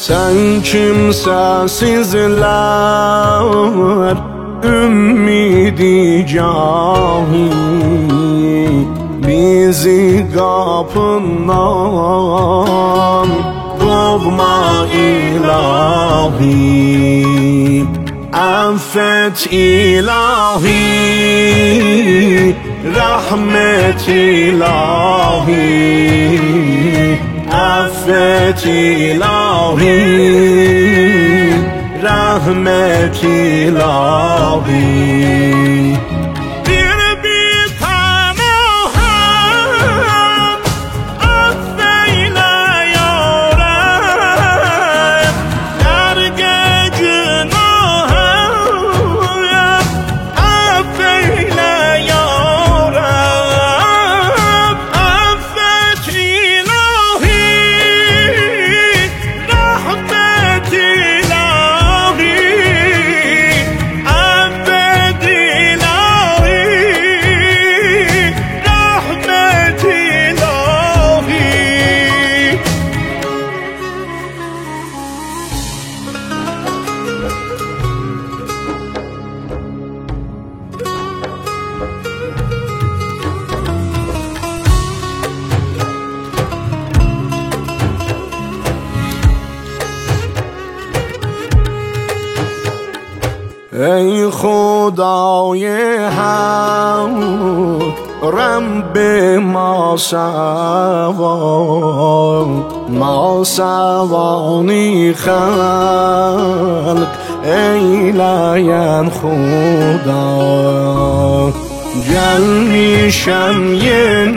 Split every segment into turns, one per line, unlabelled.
Sen kimsesizler ümmidi cahil, bizi kapından kovma ilahi. Affet ilahi, rahmet ilahi. Affet ilahi, rahmet ilahi. ای خدای حمد رب ما سوانی خلق ایلاین خدا. جلمیشم یه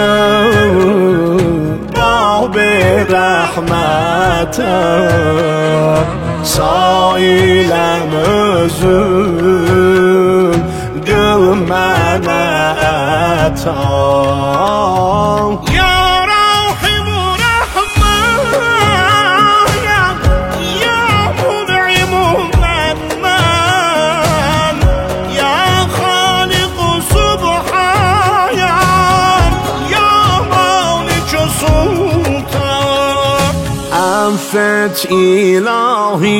باب رحمت سایلم özüm gül mənə əta. Ya Rahim Rahman, ya Mun'im Mennan, ya Halik Subhan, ya Malik Sultan. Affet ilahi,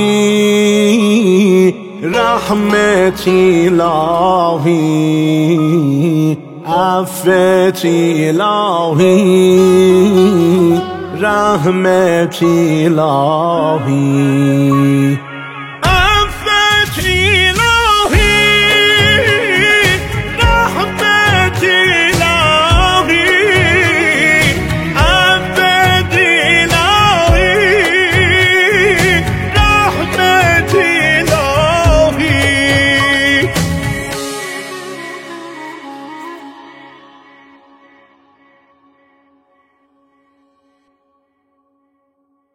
rahmet ilahi. Affet ilahi, rahmet ilahi.